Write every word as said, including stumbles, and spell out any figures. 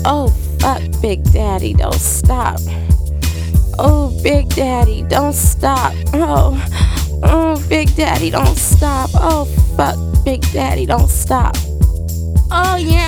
Oh, fuck, Big Daddy, don't stop. Oh, Big Daddy, don't stop. Oh, oh, Big Daddy, don't stop. Oh, fuck, Big Daddy, don't stop. Oh, yeah.